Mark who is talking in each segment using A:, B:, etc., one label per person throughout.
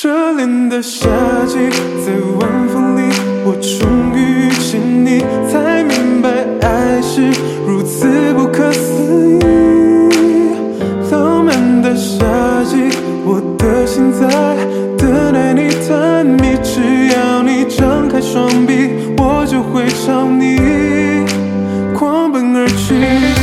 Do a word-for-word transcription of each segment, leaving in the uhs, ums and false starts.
A: 热恋的夏季，在晚风里，我终于遇见你，才明白爱是如此不可思议。浪漫的夏季，我的心在等待你探秘，只要你张开双臂，我就会朝你狂奔而去。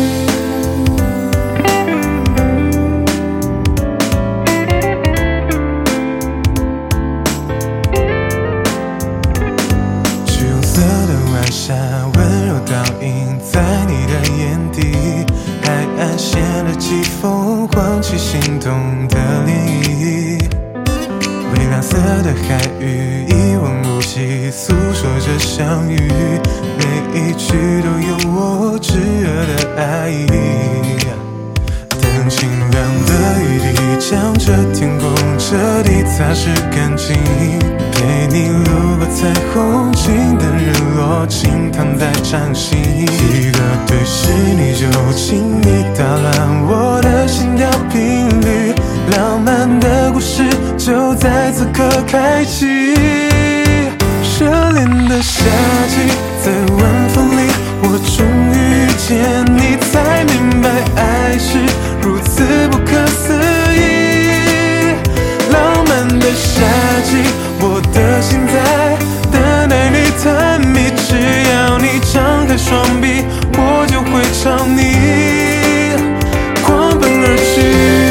A: 温柔倒映在你的眼底，海岸线的季风晃起心动的涟漪。蔚蓝色的海域一望无际，诉说着相遇，每一句都有我炙热的爱意。等清凉的雨滴将这天空彻底擦拭干净，陪你路过彩虹，静等日落，轻躺在掌心。一个对视你就轻易打乱我的心跳频率，浪漫的故事就在此刻开启。热恋的夏季，在晚风里，我终于遇见你，才明白爱是如此不可思议。浪漫的夏季，我的心在等待你探秘，只要你张开双臂，我就会朝你狂奔而去。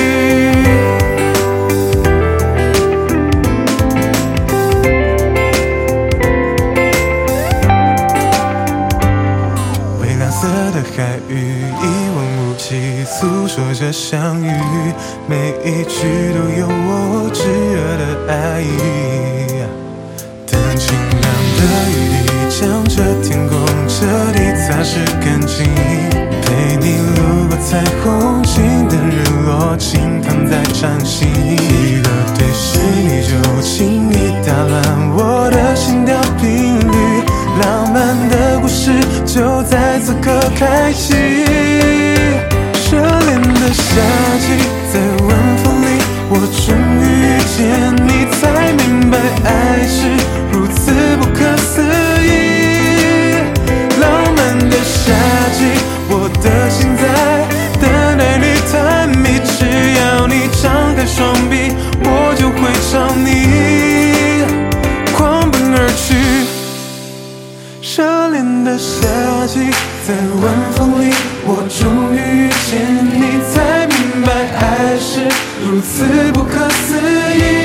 A: 蔚蓝色的海域一望无际，诉说着相遇，每一句都有我炙热的爱意。等清凉的雨滴将这天空彻底擦拭干净，陪你路过彩虹，静等日落，轻躺在掌心。一个对视你就轻易打乱我的心跳频率，浪漫的故事就在此刻开启。热恋的夏季，在晚风里，我终于遇见你，才明白爱是如此不可思议。浪漫的夏季，我的心在等待你探秘，只要你张开双臂，我就会朝你狂奔而去。热恋的夏季，在晚风里，我终于遇见你，才明白爱是如此不可思议。